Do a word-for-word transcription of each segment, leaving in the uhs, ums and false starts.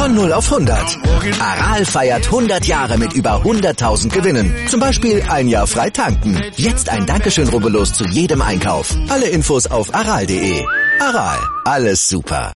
Von null auf hundert. Aral feiert hundert Jahre mit über hunderttausend Gewinnen. Zum Beispiel ein Jahr frei tanken. Jetzt ein Dankeschön, rubbellos zu jedem Einkauf. Alle Infos auf aral punkt de. Aral, alles super.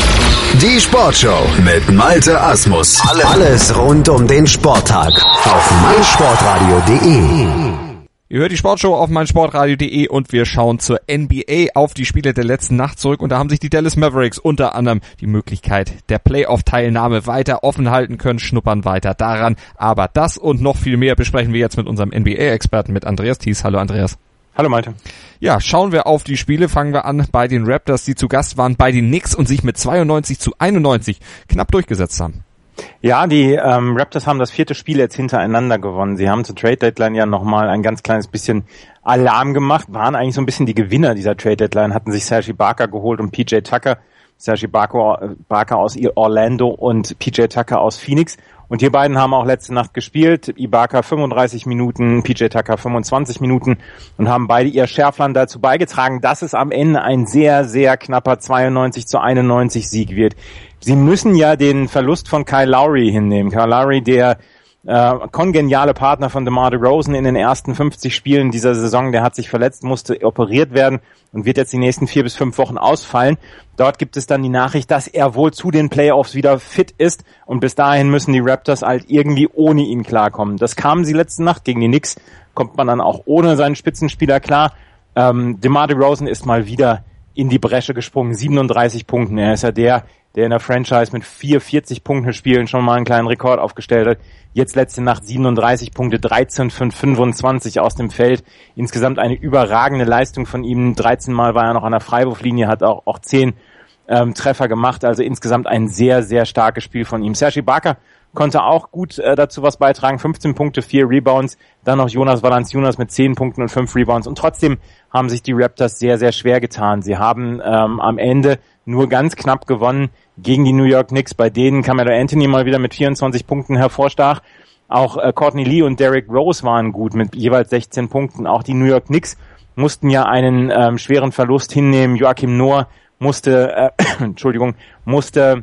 Die Sportshow mit Malte Asmus. Alles rund um den Sporttag auf meinsportradio punkt de. Ihr hört die Sportshow auf meinsportradio punkt de und wir schauen zur N B A auf die Spiele der letzten Nacht zurück. Und da haben sich die Dallas Mavericks unter anderem die Möglichkeit der Playoff-Teilnahme weiter offen halten können, schnuppern weiter daran. Aber das und noch viel mehr besprechen wir jetzt mit unserem N B A-Experten, mit Andreas Thies. Hallo Andreas. Hallo Malte. Ja, schauen wir auf die Spiele. Fangen wir an bei den Raptors, die zu Gast waren bei den Knicks und sich mit zweiundneunzig zu einundneunzig knapp durchgesetzt haben. Ja, die ähm, Raptors haben das vierte Spiel jetzt hintereinander gewonnen. Sie haben zur Trade-Deadline ja nochmal ein ganz kleines bisschen Alarm gemacht, waren eigentlich so ein bisschen die Gewinner dieser Trade-Deadline, hatten sich Serge Ibaka geholt und P J Tucker. Serge Ibaka, Ibaka aus Orlando und P J Tucker aus Phoenix. Und die beiden haben auch letzte Nacht gespielt. Ibaka fünfunddreißig Minuten, P J Tucker fünfundzwanzig Minuten und haben beide ihr Schärflein dazu beigetragen, dass es am Ende ein sehr, sehr knapper zweiundneunzig zu einundneunzig Sieg wird. Sie müssen ja den Verlust von Kyle Lowry hinnehmen. Kyle Lowry, der äh, kongeniale Partner von DeMar DeRozan in den ersten fünfzig Spielen dieser Saison, der hat sich verletzt, musste operiert werden und wird jetzt die nächsten vier bis fünf Wochen ausfallen. Dort gibt es dann die Nachricht, dass er wohl zu den Playoffs wieder fit ist und bis dahin müssen die Raptors halt irgendwie ohne ihn klarkommen. Das kamen sie letzte Nacht gegen die Knicks, kommt man dann auch ohne seinen Spitzenspieler klar. Ähm, DeMar DeRozan ist mal wieder in die Bresche gesprungen, siebenunddreißig Punkten. Er ist ja der, der in der Franchise mit vierundvierzig Punkten Spielen schon mal einen kleinen Rekord aufgestellt hat. Jetzt letzte Nacht siebenunddreißig Punkte, dreizehn von fünfundzwanzig aus dem Feld. Insgesamt eine überragende Leistung von ihm. dreizehn Mal war er noch an der Freiwurflinie, hat auch, auch zehn ähm, Treffer gemacht. Also insgesamt ein sehr, sehr starkes Spiel von ihm. Serge Ibaka konnte auch gut äh, dazu was beitragen. fünfzehn Punkte, vier Rebounds. Dann noch Jonas Valanciunas mit zehn Punkten und fünf Rebounds. Und trotzdem haben sich die Raptors sehr, sehr schwer getan. Sie haben ähm, am Ende nur ganz knapp gewonnen gegen die New York Knicks, bei denen Carmelo Anthony mal wieder mit vierundzwanzig Punkten hervorstach. Auch äh, Courtney Lee und Derrick Rose waren gut mit jeweils sechzehn Punkten. Auch die New York Knicks mussten ja einen ähm, schweren Verlust hinnehmen. Joachim Noah musste, äh, Entschuldigung, musste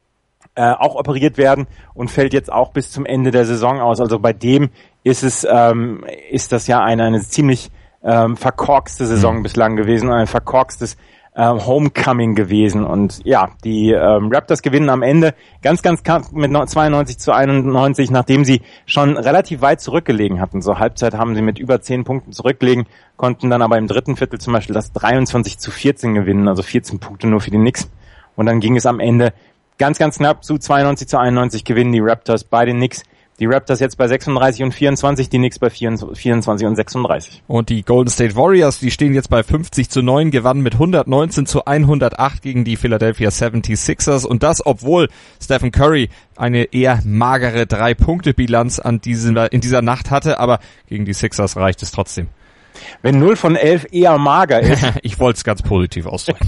äh, auch operiert werden und fällt jetzt auch bis zum Ende der Saison aus. Also bei dem ist es, ähm, ist das ja eine, eine ziemlich ähm, verkorkste Saison mhm. bislang gewesen, ein verkorkstes Homecoming gewesen. Und ja, die ähm, Raptors gewinnen am Ende ganz, ganz knapp mit zweiundneunzig zu einundneunzig, nachdem sie schon relativ weit zurückgelegen hatten. So Halbzeit haben sie mit über zehn Punkten zurückgelegen, konnten dann aber im dritten Viertel zum Beispiel das dreiundzwanzig zu vierzehn gewinnen, also vierzehn Punkte nur für die Knicks. Und dann ging es am Ende ganz, ganz knapp zu zweiundneunzig zu einundneunzig, gewinnen die Raptors bei den Knicks. Die Raptors jetzt bei sechsunddreißig und vierundzwanzig, die Knicks bei vierundzwanzig und sechsunddreißig. Und die Golden State Warriors, die stehen jetzt bei fünfzig zu neun, gewannen mit hundertneunzehn zu hundertacht gegen die Philadelphia seventy-sixers. Und das, obwohl Stephen Curry eine eher magere Drei-Punkte-Bilanz an diesem, in dieser Nacht hatte, aber gegen die Sixers reicht es trotzdem. Wenn null von elf eher mager ist. Ich wollte es ganz positiv ausdrücken.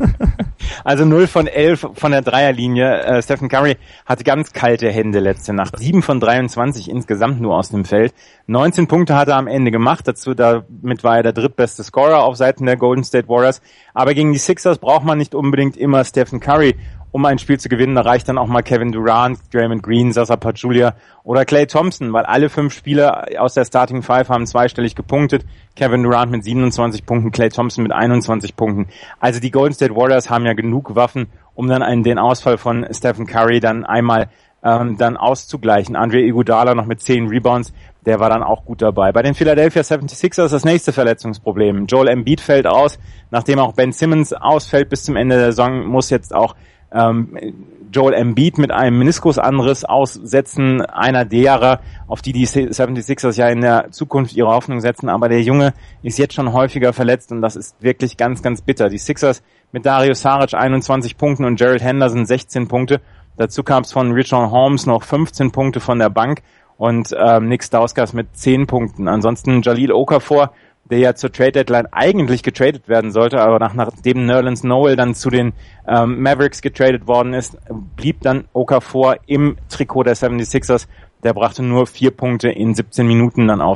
Also null von elf von der Dreierlinie. Äh, Stephen Curry hatte ganz kalte Hände letzte Nacht. sieben von dreiundzwanzig insgesamt nur aus dem Feld. neunzehn Punkte hat er am Ende gemacht. Dazu damit war er der drittbeste Scorer auf Seiten der Golden State Warriors. Aber gegen die Sixers braucht man nicht unbedingt immer Stephen Curry, um ein Spiel zu gewinnen. Da reicht dann auch mal Kevin Durant, Draymond Green, Zaza Pachulia oder Klay Thompson, weil alle fünf Spieler aus der Starting Five haben zweistellig gepunktet. Kevin Durant mit siebenundzwanzig Punkten, Klay Thompson mit einundzwanzig Punkten. Also die Golden State Warriors haben ja genug Waffen, um dann einen, den Ausfall von Stephen Curry dann einmal ähm, dann auszugleichen. Andre Iguodala noch mit zehn Rebounds, der war dann auch gut dabei. Bei den Philadelphia seventy-sixers das nächste Verletzungsproblem. Joel Embiid fällt aus, nachdem auch Ben Simmons ausfällt bis zum Ende der Saison, muss jetzt auch ähm, Joel Embiid mit einem Meniskusanriss aussetzen, einer derer, auf die die seventy-sixers ja in der Zukunft ihre Hoffnung setzen, aber der Junge ist jetzt schon häufiger verletzt und das ist wirklich ganz, ganz bitter. Die Sixers mit Dario Saric einundzwanzig Punkten und Gerald Henderson sechzehn Punkte. Dazu kam es von Richaun Holmes noch fünfzehn Punkte von der Bank und ähm, Nick Stauskas mit zehn Punkten. Ansonsten Jahlil Okafor, der ja zur Trade-Deadline eigentlich getradet werden sollte, aber nach, nachdem Nerlens Noel dann zu den ähm, Mavericks getradet worden ist, blieb dann Okafor im Trikot der seventy-sixers. Der brachte nur vier Punkte in siebzehn Minuten dann aufs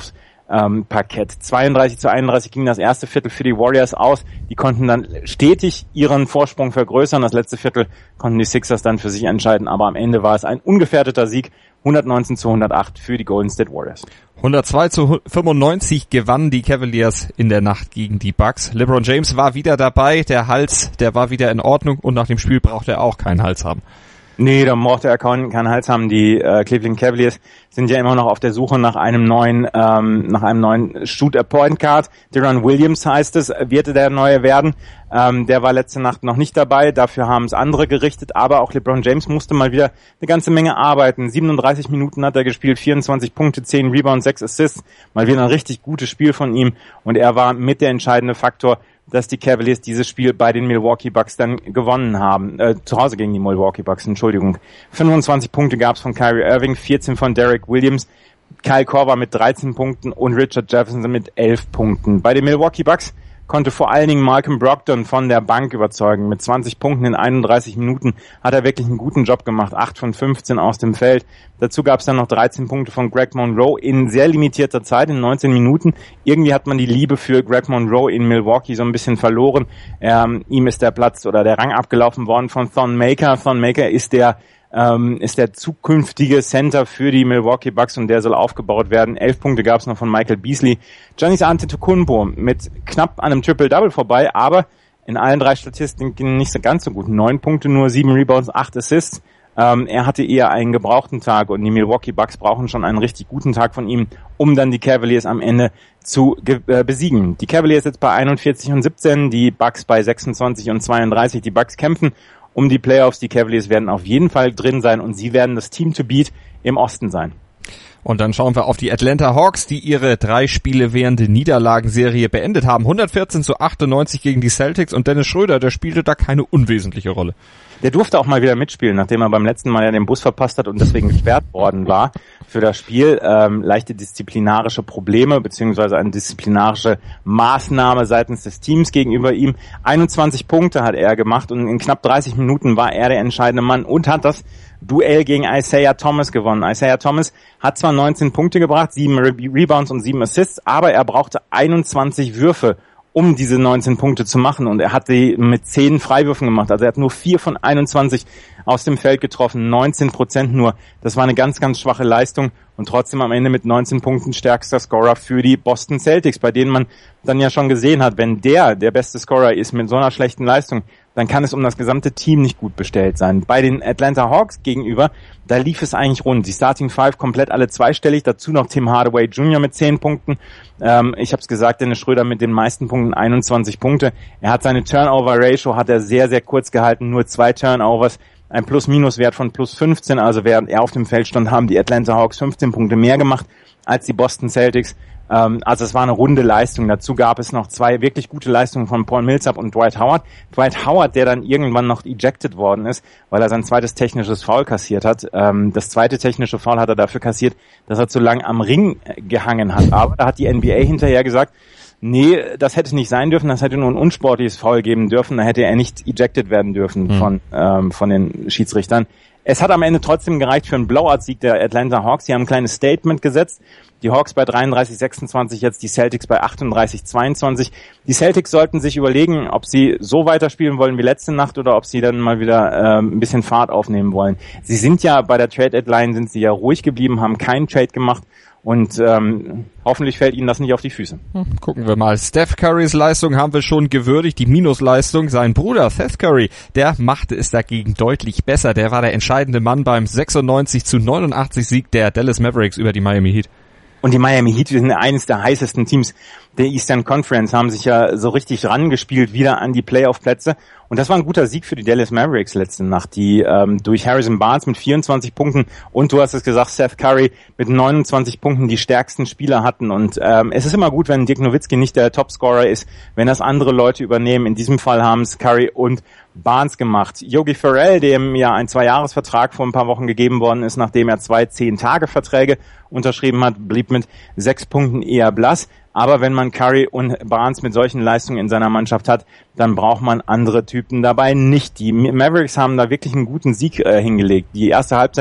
ähm, Parkett. zweiunddreißig zu einunddreißig ging das erste Viertel für die Warriors aus. Die konnten dann stetig ihren Vorsprung vergrößern. Das letzte Viertel konnten die Sixers dann für sich entscheiden, aber am Ende war es ein ungefährdeter Sieg. hundertneunzehn zu hundertacht für die Golden State Warriors. hundertzwei zu fünfundneunzig gewannen die Cavaliers in der Nacht gegen die Bucks. LeBron James war wieder dabei, der Hals, der war wieder in Ordnung und nach dem Spiel brauchte er auch keinen Hals haben. Nee, da mochte er keinen, keinen Hals haben. Die äh, Cleveland Cavaliers sind ja immer noch auf der Suche nach einem neuen, ähm, nach einem neuen Shooter-Point Guard. Deron Williams heißt es, wird der neue werden. Ähm, der war letzte Nacht noch nicht dabei. Dafür haben es andere gerichtet. Aber auch LeBron James musste mal wieder eine ganze Menge arbeiten. siebenunddreißig Minuten hat er gespielt, vierundzwanzig Punkte, zehn Rebounds, sechs Assists. Mal wieder ein richtig gutes Spiel von ihm. Und er war mit der entscheidende Faktor, dass die Cavaliers dieses Spiel bei den Milwaukee Bucks dann gewonnen haben. Äh, zu Hause gegen die Milwaukee Bucks, Entschuldigung. fünfundzwanzig Punkte gab es von Kyrie Irving, vierzehn von Derek Williams, Kyle Korver mit dreizehn Punkten und Richard Jefferson mit elf Punkten. Bei den Milwaukee Bucks konnte vor allen Dingen Malcolm Brogdon von der Bank überzeugen. Mit zwanzig Punkten in einunddreißig Minuten hat er wirklich einen guten Job gemacht. acht von fünfzehn aus dem Feld. Dazu gab es dann noch dreizehn Punkte von Greg Monroe in sehr limitierter Zeit, in neunzehn Minuten. Irgendwie hat man die Liebe für Greg Monroe in Milwaukee so ein bisschen verloren. Ähm, ihm ist der Platz oder der Rang abgelaufen worden von Thon Maker. Thon Maker ist der ähm, ist der zukünftige Center für die Milwaukee Bucks und der soll aufgebaut werden. Elf Punkte gab es noch von Michael Beasley. Giannis Antetokounmpo mit knapp an einem Triple-Double vorbei, aber in allen drei Statistiken nicht so ganz so gut. Neun Punkte, nur sieben Rebounds, acht Assists. Ähm, er hatte eher einen gebrauchten Tag und die Milwaukee Bucks brauchen schon einen richtig guten Tag von ihm, um dann die Cavaliers am Ende zu äh, besiegen. Die Cavaliers jetzt bei einundvierzig und siebzehn, die Bucks bei sechsundzwanzig und zweiunddreißig. Die Bucks kämpfen um die Playoffs. Die Cavaliers werden auf jeden Fall drin sein und sie werden das Team to beat im Osten sein. Und dann schauen wir auf die Atlanta Hawks, die ihre drei Spiele währende Niederlagenserie beendet haben. hundertvierzehn zu achtundneunzig gegen die Celtics und Dennis Schröder, der spielte da keine unwesentliche Rolle. Der durfte auch mal wieder mitspielen, nachdem er beim letzten Mal ja den Bus verpasst hat und deswegen gesperrt worden war für das Spiel. Ähm, leichte disziplinarische Probleme beziehungsweise eine disziplinarische Maßnahme seitens des Teams gegenüber ihm. einundzwanzig Punkte hat er gemacht und in knapp dreißig Minuten war er der entscheidende Mann und hat das Duell gegen Isaiah Thomas gewonnen. Isaiah Thomas hat zwar neunzehn Punkte gebracht, sieben Re- Rebounds und sieben Assists, aber er brauchte einundzwanzig Würfe, um diese neunzehn Punkte zu machen. Und er hat die mit zehn Freiwürfen gemacht. Also er hat nur vier von einundzwanzig aus dem Feld getroffen, neunzehn Prozent nur. Das war eine ganz, ganz schwache Leistung. Und trotzdem am Ende mit neunzehn Punkten stärkster Scorer für die Boston Celtics, bei denen man dann ja schon gesehen hat, wenn der der beste Scorer ist mit so einer schlechten Leistung, dann kann es um das gesamte Team nicht gut bestellt sein. Bei den Atlanta Hawks gegenüber, da lief es eigentlich rund. Die Starting Five komplett alle zweistellig, dazu noch Tim Hardaway Junior mit zehn Punkten. Ähm, ich habe es gesagt, Dennis Schröder mit den meisten Punkten, einundzwanzig Punkte. Er hat seine Turnover-Ratio, hat er sehr, sehr kurz gehalten, nur zwei Turnovers. Ein Plus-Minus-Wert von plus fünfzehn, also während er auf dem Feld stand, haben die Atlanta Hawks fünfzehn Punkte mehr gemacht als die Boston Celtics. Ähm, also es war eine runde Leistung. Dazu gab es noch zwei wirklich gute Leistungen von Paul Millsap und Dwight Howard. Dwight Howard, der dann irgendwann noch ejected worden ist, weil er sein zweites technisches Foul kassiert hat. Ähm, das zweite technische Foul hat er dafür kassiert, dass er zu lang am Ring gehangen hat. Aber da hat die N B A hinterher gesagt, nee, das hätte nicht sein dürfen, das hätte nur ein unsportliches Foul geben dürfen, da hätte er nicht ejected werden dürfen mhm. von ähm, von den Schiedsrichtern. Es hat am Ende trotzdem gereicht für einen Blowout-Sieg der Atlanta Hawks. Sie haben ein kleines Statement gesetzt. Die Hawks bei dreiunddreißig sechsundzwanzig, jetzt die Celtics bei achtunddreißig zweiundzwanzig. Die Celtics sollten sich überlegen, ob sie so weiterspielen wollen wie letzte Nacht oder ob sie dann mal wieder ähm, ein bisschen Fahrt aufnehmen wollen. Sie sind ja bei der Trade-Deadline, sind sie ja ruhig geblieben, haben keinen Trade gemacht. Und ähm, hoffentlich fällt ihnen das nicht auf die Füße. Gucken wir mal. Steph Currys Leistung haben wir schon gewürdigt, die Minusleistung. Sein Bruder Seth Curry, der machte es dagegen deutlich besser. Der war der entscheidende Mann beim sechsundneunzig zu neunundachtzig Sieg der Dallas Mavericks über die Miami Heat. Und die Miami Heat sind eines der heißesten Teams der Eastern Conference, haben sich ja so richtig rangespielt wieder an die Playoff-Plätze. Und das war ein guter Sieg für die Dallas Mavericks letzte Nacht, die ähm, durch Harrison Barnes mit vierundzwanzig Punkten und du hast es gesagt, Seth Curry mit neunundzwanzig Punkten die stärksten Spieler hatten. Und ähm, es ist immer gut, wenn Dirk Nowitzki nicht der Topscorer ist, wenn das andere Leute übernehmen. In diesem Fall haben es Curry und Barnes gemacht. Yogi Ferrell, dem ja ein Zwei-Jahres-Vertrag vor ein paar Wochen gegeben worden ist, nachdem er zwei Zehn-Tage-Verträge unterschrieben hat, blieb mit sechs Punkten eher blass. Aber wenn man Curry und Barnes mit solchen Leistungen in seiner Mannschaft hat, dann braucht man andere Typen dabei nicht. Die Mavericks haben da wirklich einen guten Sieg äh, hingelegt. Die erste Halbzeit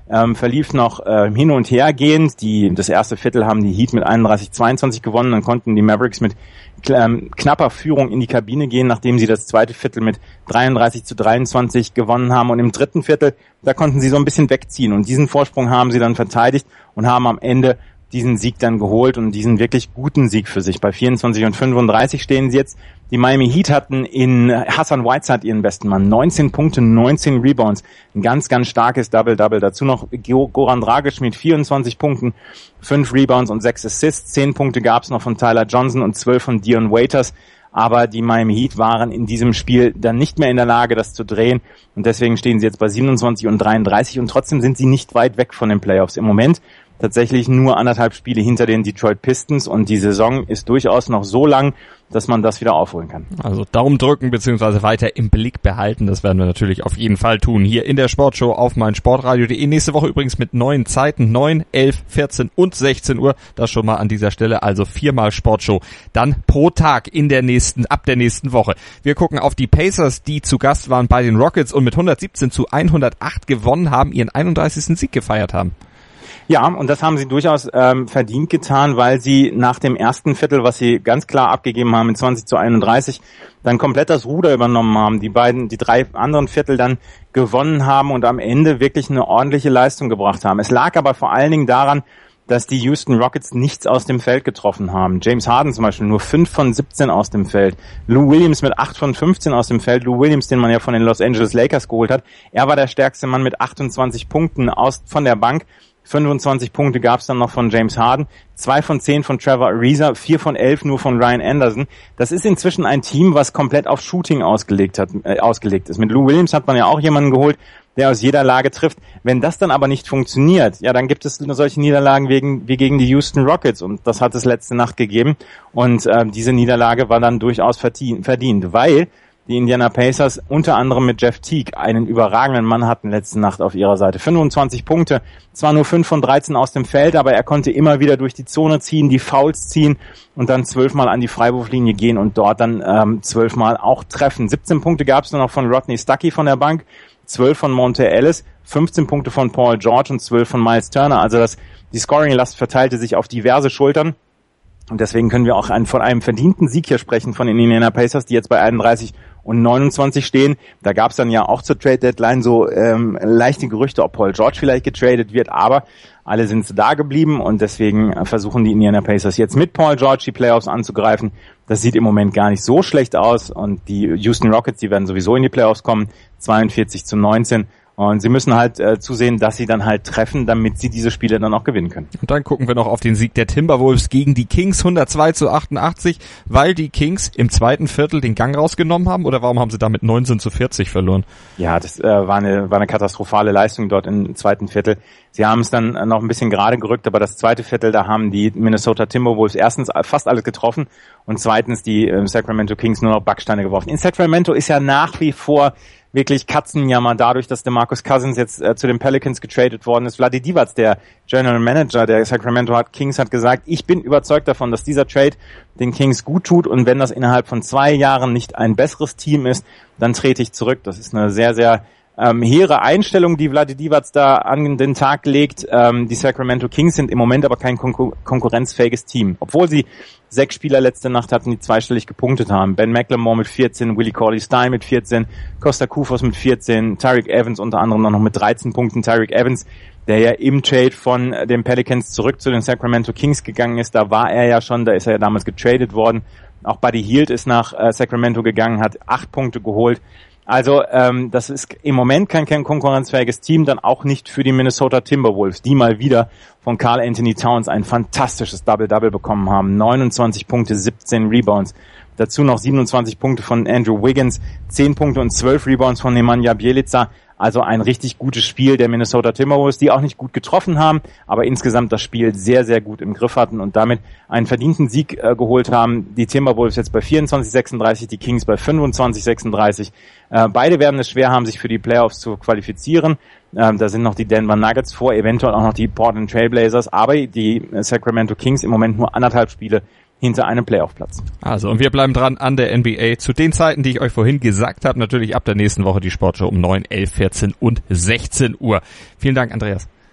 ähm, verlief noch äh, hin und her gehend. Die, das erste Viertel haben die Heat mit einunddreißig zweiundzwanzig gewonnen, dann konnten die Mavericks mit ähm, knapper Führung in die Kabine gehen, nachdem sie das zweite Viertel mit dreiunddreißig zu dreiundzwanzig gewonnen haben. Und im dritten Viertel, da konnten sie so ein bisschen wegziehen. Und diesen Vorsprung haben sie dann verteidigt und haben am Ende diesen Sieg dann geholt und diesen wirklich guten Sieg für sich. Bei vierundzwanzig und fünfunddreißig stehen sie jetzt. Die Miami Heat hatten in Hassan Whiteside ihren besten Mann. neunzehn Punkte, neunzehn Rebounds. Ein ganz, ganz starkes Double-Double. Dazu noch Goran Dragic mit vierundzwanzig Punkten, fünf Rebounds und sechs Assists. zehn Punkte gab's noch von Tyler Johnson und zwölf von Dion Waiters. Aber die Miami Heat waren in diesem Spiel dann nicht mehr in der Lage, das zu drehen. Und deswegen stehen sie jetzt bei siebenundzwanzig und dreiunddreißig. Und trotzdem sind sie nicht weit weg von den Playoffs. Im Moment tatsächlich nur anderthalb Spiele hinter den Detroit Pistons und die Saison ist durchaus noch so lang, dass man das wieder aufholen kann. Also Daumen drücken bzw. weiter im Blick behalten, das werden wir natürlich auf jeden Fall tun. Hier in der Sportshow auf meinsportradio punkt de. Nächste Woche übrigens mit neuen Zeiten, neun, elf, vierzehn und sechzehn Uhr. Das schon mal an dieser Stelle, also viermal Sportshow. Dann pro Tag in der nächsten, ab der nächsten Woche. Wir gucken auf die Pacers, die zu Gast waren bei den Rockets und mit hundertsiebzehn zu hundertacht gewonnen haben, ihren einunddreißigsten Sieg gefeiert haben. Ja, und das haben sie durchaus ähm, verdient getan, weil sie nach dem ersten Viertel, was sie ganz klar abgegeben haben, in zwanzig zu einunddreißig, dann komplett das Ruder übernommen haben, die beiden, die drei anderen Viertel dann gewonnen haben und am Ende wirklich eine ordentliche Leistung gebracht haben. Es lag aber vor allen Dingen daran, dass die Houston Rockets nichts aus dem Feld getroffen haben. James Harden zum Beispiel nur fünf von siebzehn aus dem Feld. Lou Williams mit acht von fünfzehn aus dem Feld. Lou Williams, den man ja von den Los Angeles Lakers geholt hat, er war der stärkste Mann mit achtundzwanzig Punkten aus von der Bank. fünfundzwanzig Punkte gab es dann noch von James Harden, zwei von zehn von Trevor Ariza, vier von elf nur von Ryan Anderson. Das ist inzwischen ein Team, was komplett auf Shooting ausgelegt hat, äh, ausgelegt ist. Mit Lou Williams hat man ja auch jemanden geholt, der aus jeder Lage trifft. Wenn das dann aber nicht funktioniert, ja, dann gibt es solche Niederlagen wegen, wie gegen die Houston Rockets und das hat es letzte Nacht gegeben und äh, diese Niederlage war dann durchaus verdient, verdient, weil die Indiana Pacers unter anderem mit Jeff Teague einen überragenden Mann hatten letzte Nacht auf ihrer Seite. fünfundzwanzig Punkte, zwar nur fünf von dreizehn aus dem Feld, aber er konnte immer wieder durch die Zone ziehen, die Fouls ziehen und dann zwölfmal an die Freiwurflinie gehen und dort dann ähm, zwölfmal auch treffen. siebzehn Punkte gab es nur noch von Rodney Stuckey von der Bank, zwölf von Monte Ellis, fünfzehn Punkte von Paul George und zwölf von Miles Turner. Also das, die Scoring-Last verteilte sich auf diverse Schultern. Und deswegen können wir auch ein, von einem verdienten Sieg hier sprechen von den Indiana Pacers, die jetzt bei einunddreißig und neunundzwanzig stehen. Da gab es dann ja auch zur Trade-Deadline so ähm, leichte Gerüchte, ob Paul George vielleicht getradet wird, aber alle sind da geblieben und deswegen versuchen die Indiana Pacers jetzt mit Paul George die Playoffs anzugreifen. Das sieht im Moment gar nicht so schlecht aus und die Houston Rockets, die werden sowieso in die Playoffs kommen, zweiundvierzig zu neunzehn. Und sie müssen halt äh, zusehen, dass sie dann halt treffen, damit sie diese Spiele dann auch gewinnen können. Und dann gucken wir noch auf den Sieg der Timberwolves gegen die Kings, hundertzwei zu achtundachtzig, weil die Kings im zweiten Viertel den Gang rausgenommen haben, oder warum haben sie damit neunzehn zu vierzig verloren? Ja, das äh, war eine war eine katastrophale Leistung dort im zweiten Viertel. Sie haben es dann noch ein bisschen gerade gerückt, aber das zweite Viertel, da haben die Minnesota Timberwolves erstens fast alles getroffen und zweitens die äh, Sacramento Kings nur noch Backsteine geworfen. In Sacramento ist ja nach wie vor wirklich Katzenjammer dadurch, dass DeMarcus Cousins jetzt äh, zu den Pelicans getradet worden ist. Vlade Divac, der General Manager der Sacramento Kings, hat gesagt, ich bin überzeugt davon, dass dieser Trade den Kings gut tut und wenn das innerhalb von zwei Jahren nicht ein besseres Team ist, dann trete ich zurück. Das ist eine sehr, sehr ähm, hehre Einstellung, die Vlade Divac da an den Tag legt. Ähm, die Sacramento Kings sind im Moment aber kein konkur- konkurrenzfähiges Team. Obwohl sie sechs Spieler letzte Nacht hatten, die zweistellig gepunktet haben. Ben McLemore mit vierzehn, Willie Cauley-Stein mit vierzehn, Costa Koufos mit vierzehn, Tyreke Evans unter anderem noch mit dreizehn Punkten. Tyreke Evans, der ja im Trade von den Pelicans zurück zu den Sacramento Kings gegangen ist, da war er ja schon, da ist er ja damals getradet worden. Auch Buddy Hield ist nach äh, Sacramento gegangen, hat acht Punkte geholt. Also ähm, das ist im Moment kein, kein konkurrenzfähiges Team, dann auch nicht für die Minnesota Timberwolves, die mal wieder von Karl Anthony Towns ein fantastisches Double-Double bekommen haben. neunundzwanzig Punkte, siebzehn Rebounds. Dazu noch siebenundzwanzig Punkte von Andrew Wiggins, zehn Punkte und zwölf Rebounds von Nemanja Bjelica. Also ein richtig gutes Spiel der Minnesota Timberwolves, die auch nicht gut getroffen haben, aber insgesamt das Spiel sehr, sehr gut im Griff hatten und damit einen verdienten Sieg äh, geholt haben. Die Timberwolves jetzt bei vierundzwanzig sechsunddreißig, die Kings bei fünfundzwanzig sechsunddreißig. Äh, beide werden es schwer haben, sich für die Playoffs zu qualifizieren. Ähm, da sind noch die Denver Nuggets vor, eventuell auch noch die Portland Trail Blazers, aber die Sacramento Kings im Moment nur anderthalb Spiele hinter einem Playoff-Platz. Also, und wir bleiben dran an der N B A zu den Zeiten, die ich euch vorhin gesagt habe. Natürlich ab der nächsten Woche die Sportshow um neun, elf, vierzehn und sechzehn Uhr. Vielen Dank, Andreas.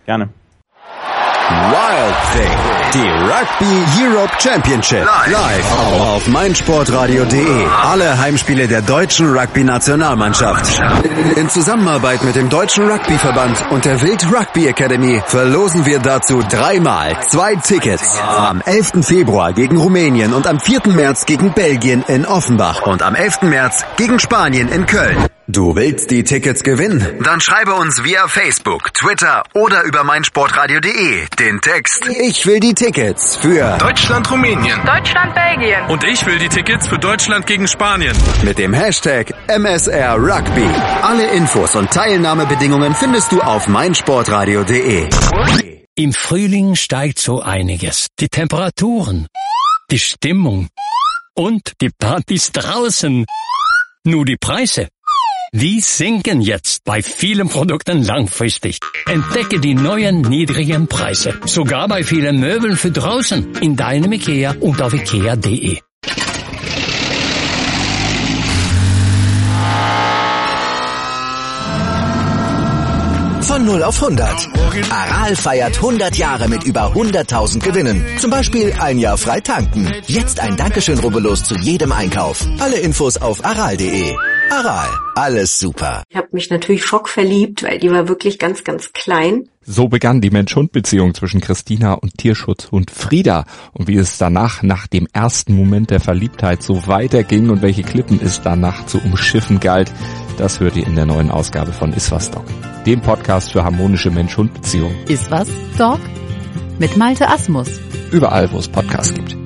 Gerne. Wild Thing, die Rugby Europe Championship, live auf meinsportradio punkt de. Alle Heimspiele der deutschen Rugby-Nationalmannschaft. In Zusammenarbeit mit dem Deutschen Rugbyverband und der Wild Rugby Academy verlosen wir dazu dreimal zwei Tickets. Am elften Februar gegen Rumänien und am vierten März gegen Belgien in Offenbach und am elften März gegen Spanien in Köln. Du willst die Tickets gewinnen? Dann schreibe uns via Facebook, Twitter oder über meinsportradio punkt de den Text "Ich will die Tickets" für Deutschland-Rumänien, Deutschland-Belgien und ich will die Tickets für Deutschland gegen Spanien mit dem Hashtag M S R Rugby. Alle Infos und Teilnahmebedingungen findest du auf meinsportradio punkt de. Im Frühling steigt so einiges. Die Temperaturen, die Stimmung und die Partys draußen. Nur die Preise, die sinken jetzt bei vielen Produkten langfristig. Entdecke die neuen niedrigen Preise. Sogar bei vielen Möbeln für draußen. In deinem IKEA und auf ikea punkt de. Von null auf hundert. Aral feiert hundert Jahre mit über hunderttausend Gewinnen. Zum Beispiel ein Jahr frei tanken. Jetzt ein Dankeschön, rubbellos zu jedem Einkauf. Alle Infos auf aral punkt de. Aral, alles super. Ich habe mich natürlich schockverliebt, weil die war wirklich ganz, ganz klein. So begann die Mensch-Hund-Beziehung zwischen Christina und Tierschutzhund Frieda. Und wie es danach, nach dem ersten Moment der Verliebtheit, so weiterging und welche Klippen es danach zu umschiffen galt, das hört ihr in der neuen Ausgabe von Iswas Dog, dem Podcast für harmonische Mensch-Hund-Beziehungen. Iswas Dog mit Malte Asmus. Überall, wo es Podcasts gibt.